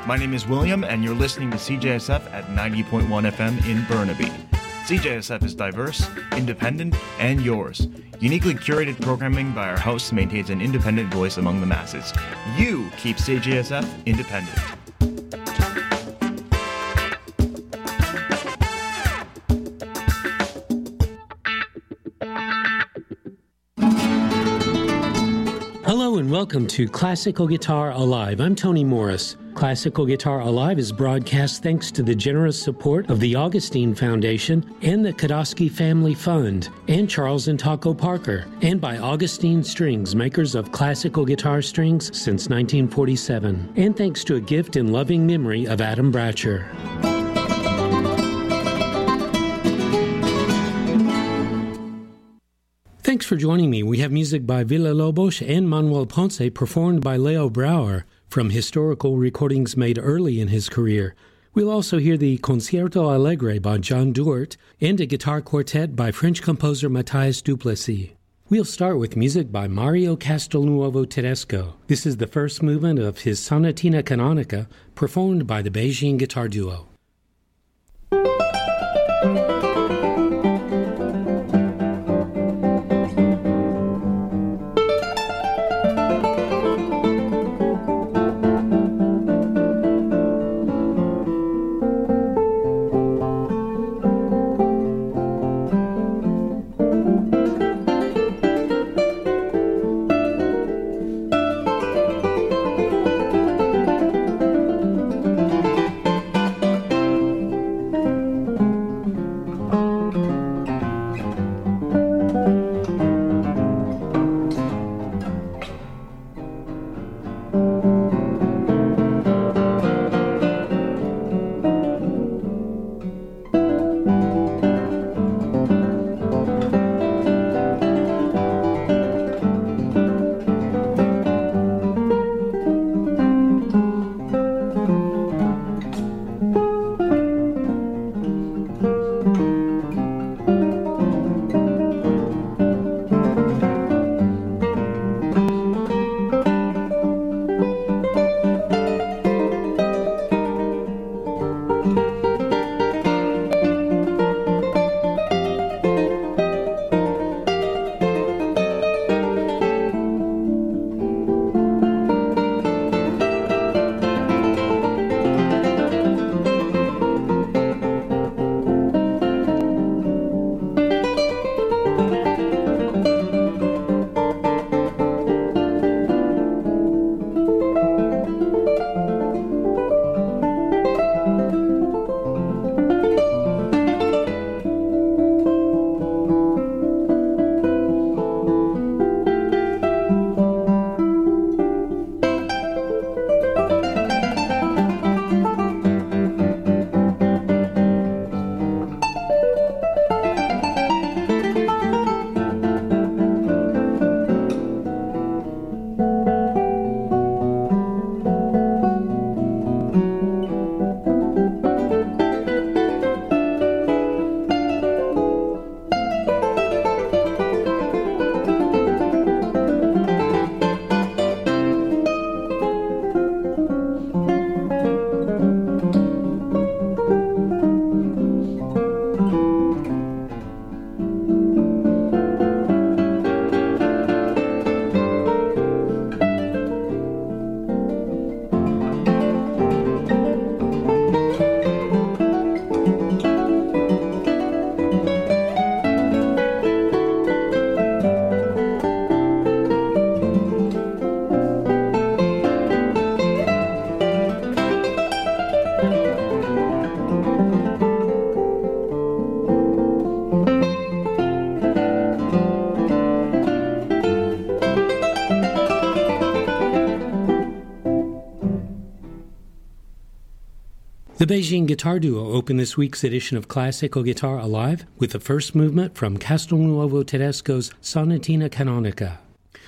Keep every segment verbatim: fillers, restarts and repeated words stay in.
My name is William, and you're listening to C J S F at ninety point one F M in Burnaby. C J S F is diverse, independent, and yours. Uniquely curated programming by our hosts maintains an independent voice among the masses. You keep C J S F independent. Hello and welcome to Classical Guitar Alive. I'm Tony Morris. Classical Guitar Alive is broadcast thanks to the generous support of the Augustine Foundation and the Kodosky Family Fund and Charles and Taco Parker, and by Augustine Strings, makers of classical guitar strings since nineteen forty-seven, and thanks to a gift in loving memory of Adam Bratcher. Thanks for joining me. We have music by Villa-Lobos and Manuel Ponce performed by Leo Brouwer from historical recordings made early in his career. We'll also hear the Concierto Allegre by John Duert and a guitar quartet by French composer Matthias Duplessis. We'll start with music by Mario Castelnuovo Tedesco. This is the first movement of his Sonatina Canonica performed by the Beijing Guitar Duo. The Beijing Guitar Duo opened this week's edition of Classical Guitar Alive with the first movement from Castelnuovo Tedesco's Sonatina Canonica.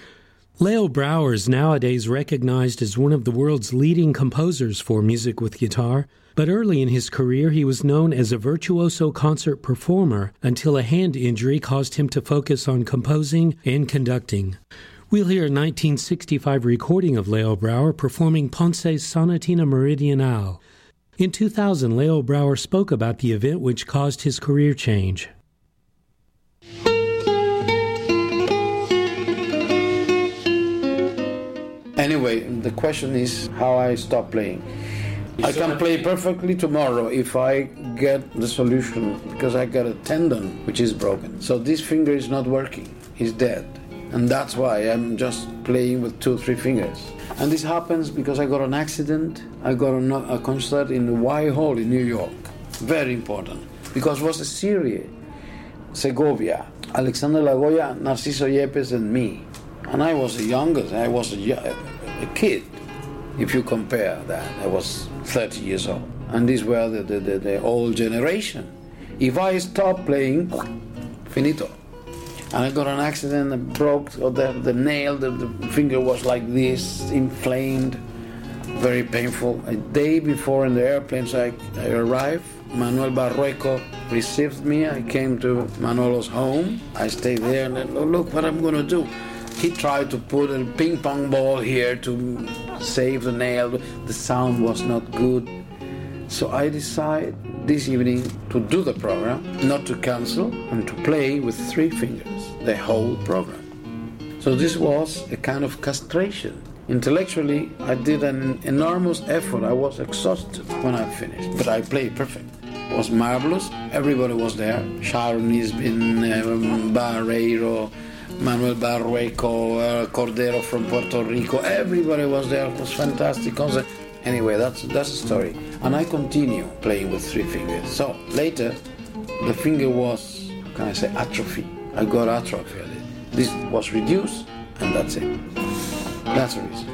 Leo Brouwer is nowadays recognized as one of the world's leading composers for music with guitar, but early in his career he was known as a virtuoso concert performer until a hand injury caused him to focus on composing and conducting. We'll hear a nineteen sixty-five recording of Leo Brouwer performing Ponce's Sonatina Meridionale. In two thousand, Leo Brouwer spoke about the event which caused his career change. Anyway, the question is how I stop playing. I can play perfectly tomorrow if I get the solution, because I got a tendon which is broken. So this finger is not working, it's dead. And that's why I'm just playing with two, three fingers. And this happens because I got an accident. I got a, a concert in the Y Hall in New York. Very important, because it was a series. Segovia, Alexander Lagoya, Narciso Yepes, and me. And I was the youngest. I was a, a kid. If you compare that, I was thirty years old. And these were the, the, the, the old generation. If I stop playing, finito. And I got an accident and broke the, the nail, the, the finger was like this, inflamed, very painful. A day before in the airplane, so I, I arrived, Manuel Barrueco received me. I came to Manuelo's home. I stayed there and then, oh, look what I'm going to do. He tried to put a ping pong ball here to save the nail. The sound was not good. So I decided this evening to do the program, not to cancel, and to play with three fingers, the whole program. So this was a kind of castration. Intellectually, I did an enormous effort. I was exhausted when I finished, but I played perfect. It was marvelous. Everybody was there. Sharon Nisbin, um, Barreiro, Manuel Barrueco, uh, Cordero from Puerto Rico. Everybody was there. It was fantastic concert. Anyway, that's that's the story. And I continue playing with three fingers. So later, the finger was, how can I say, atrophy. I got atrophy. This was reduced, and that's it. That's the reason.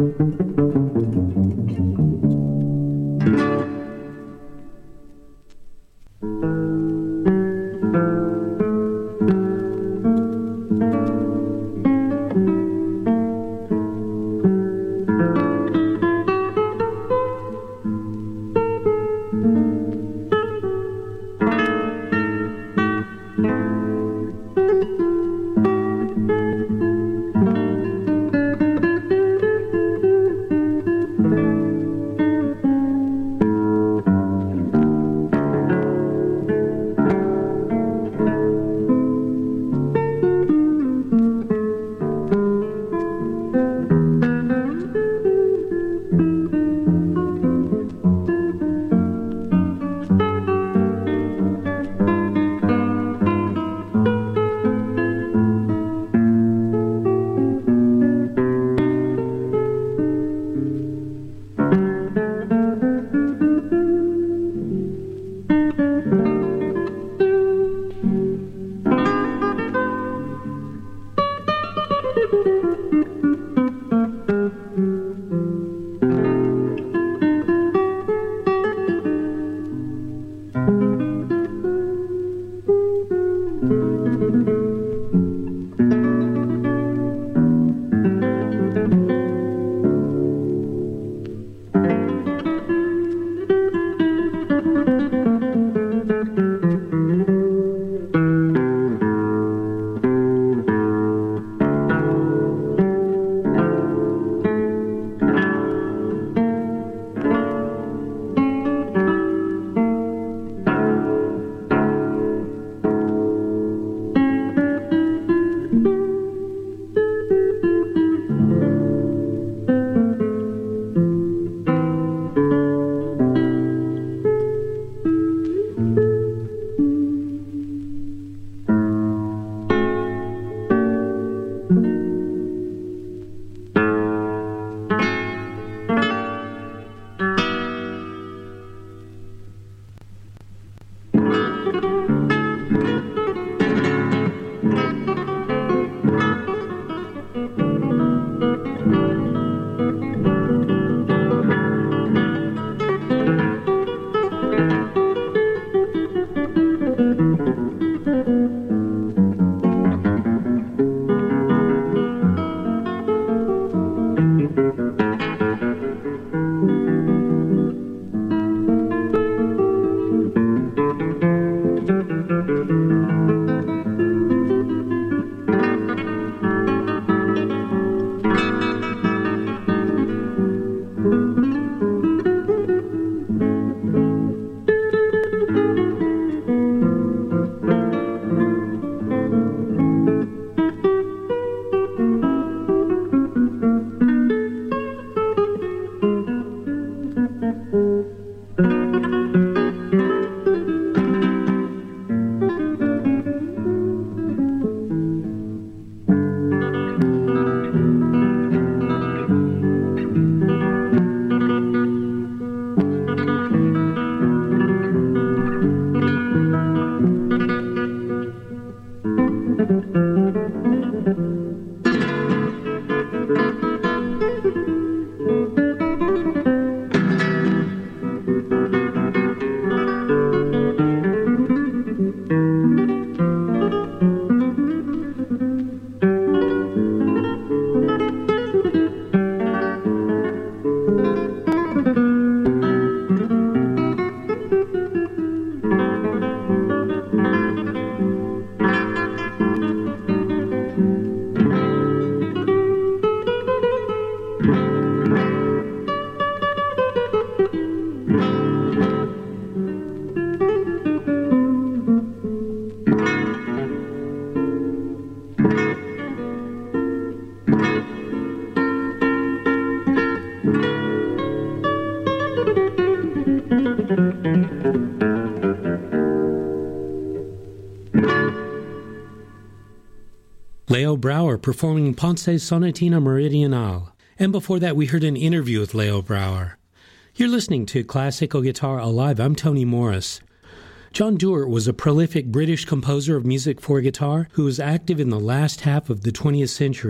Leo Brouwer performing Ponce's Sonatina Meridionale. And before that, we heard an interview with Leo Brouwer. You're listening to Classical Guitar Alive. I'm Tony Morris. John Dewar was a prolific British composer of music for guitar who was active in the last half of the twentieth century.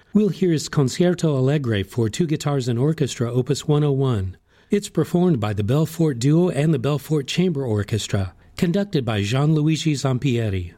We'll hear his Concerto Allegre for two guitars and orchestra, Opus one oh one. It's performed by the Belfort Duo and the Belfort Chamber Orchestra, conducted by Gianluigi Zampieri.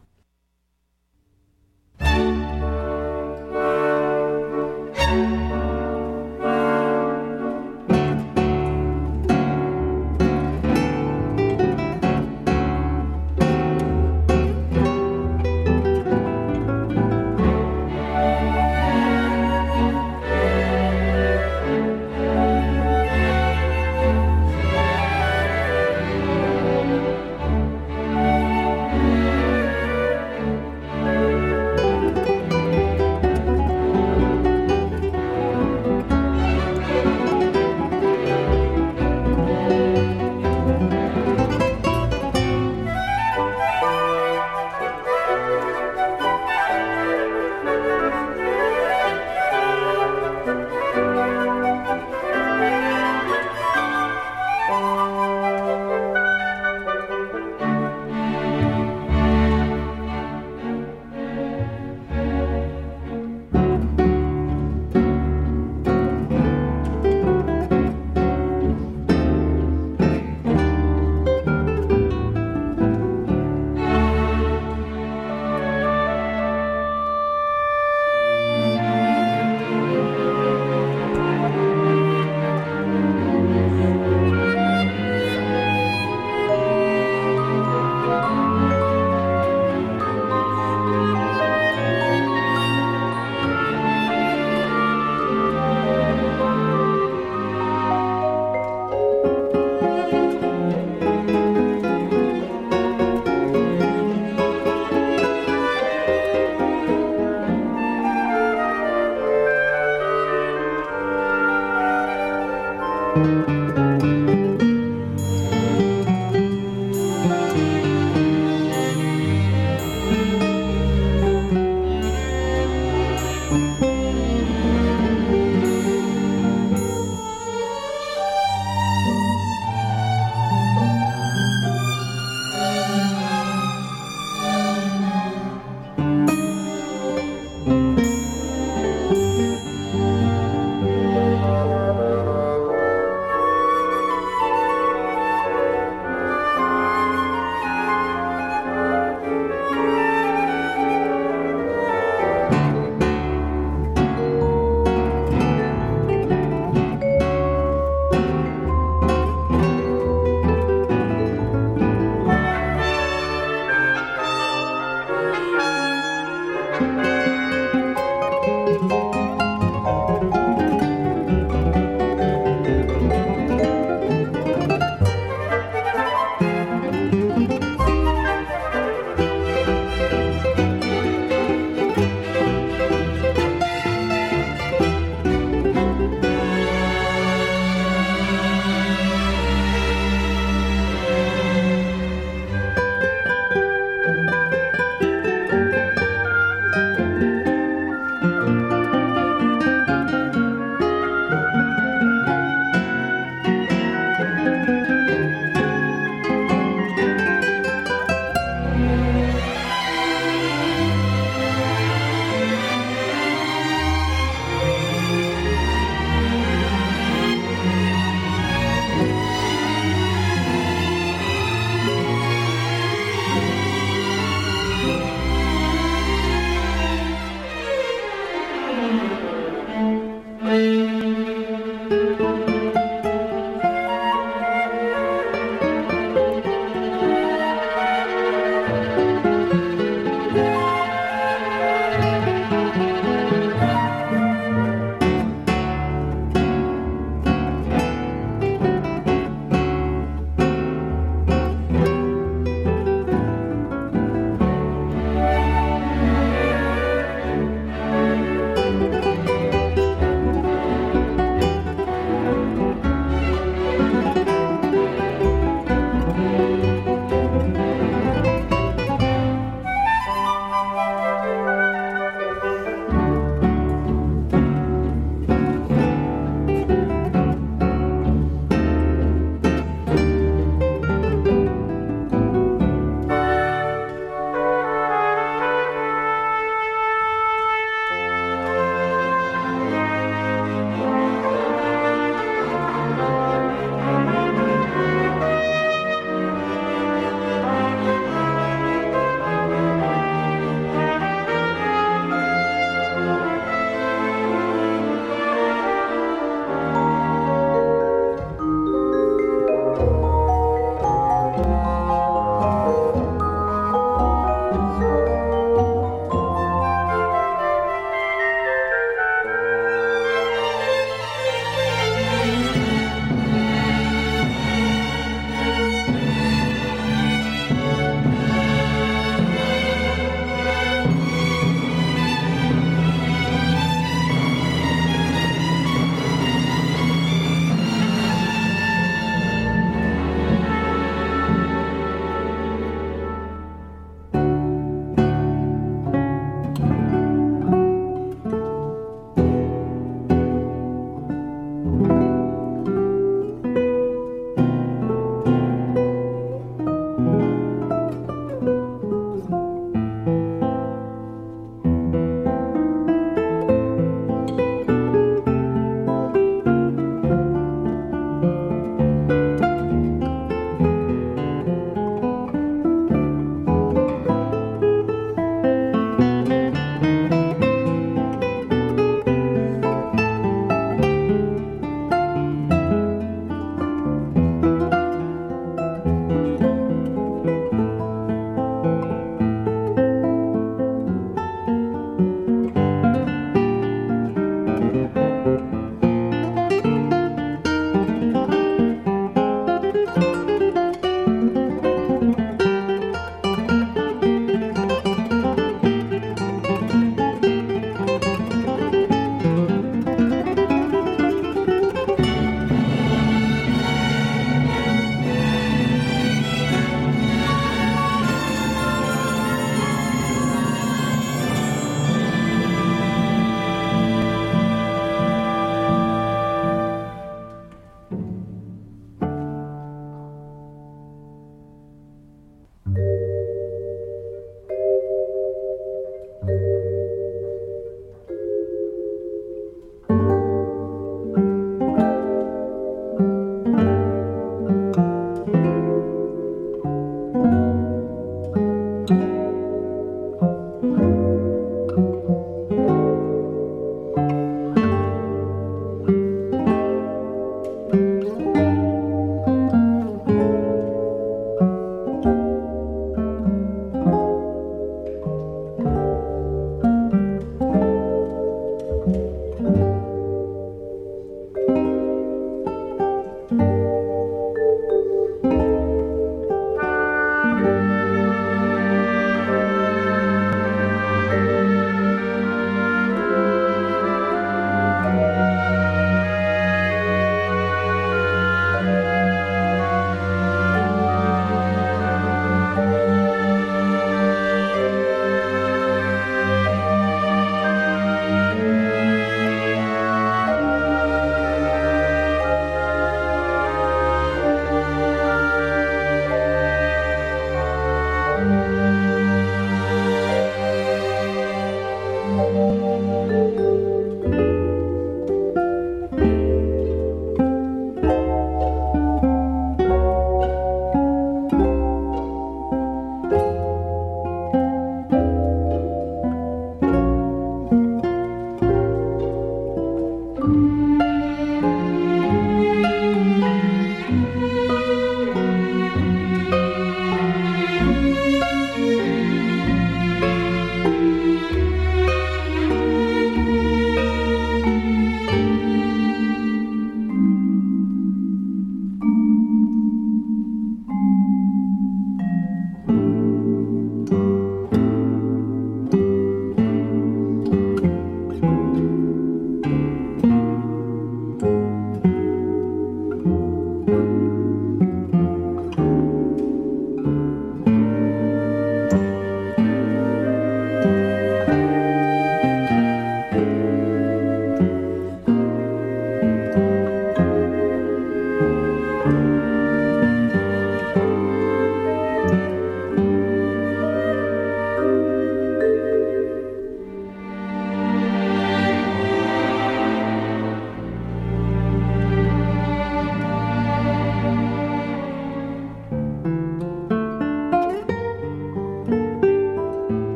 Thank you.